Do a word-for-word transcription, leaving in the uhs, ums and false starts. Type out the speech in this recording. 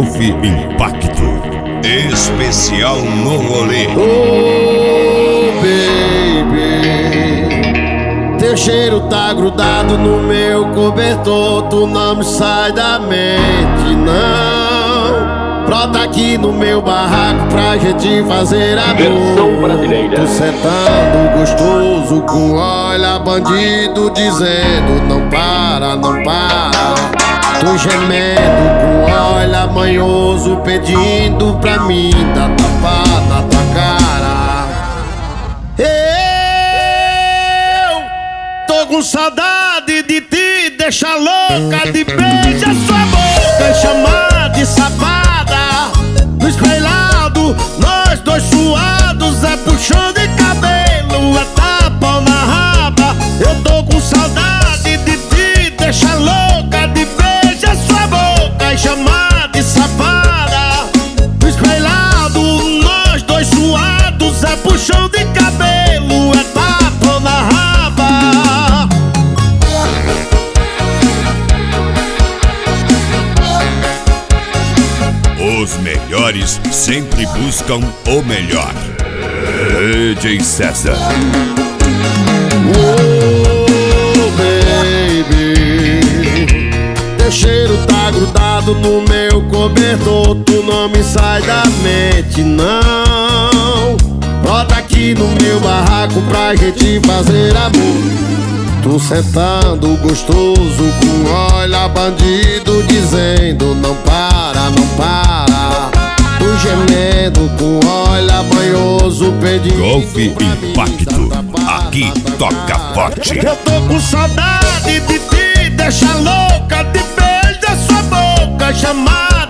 Golf Impacto. Especial no rolê. Oh, baby, teu cheiro tá grudado no meu cobertor. Tu não me sai da mente, não. Brota aqui no meu barraco pra gente fazer amor. Versão brasileira. Tu sentando gostoso com olha bandido dizendo não para, não para. Tu gemendo com olha manhoso pedindo pra mim dar tapa na tua cara. Eu tô com saudade de te deixar louca, de beijar sua boca e chamar de safada. No espelhado, nós dois suados, é puxão de cabelo, é tapa na raba. Eu tô com saudade de te deixar louca, de beijar sua boca e chamar de safada. No espelhado, nós dois suados, é puxão de cabelo, é tapa na raba. Os melhores sempre buscam o melhor. D J César. Oh, baby, teu cheiro tá grudado no meu cobertor. Tu não me sai da mente, não. Brota aqui no meu barraco pra gente fazer amor. Tu sentando gostoso com olha bandido dizendo não para, não para. Tu gemendo com olha banhoso pedindo Golf pra mim Impacto. dar tapa Aqui na tua toca cara. forte. Eu tô com saudade de te deixar louca, de beijar sua boca, chamar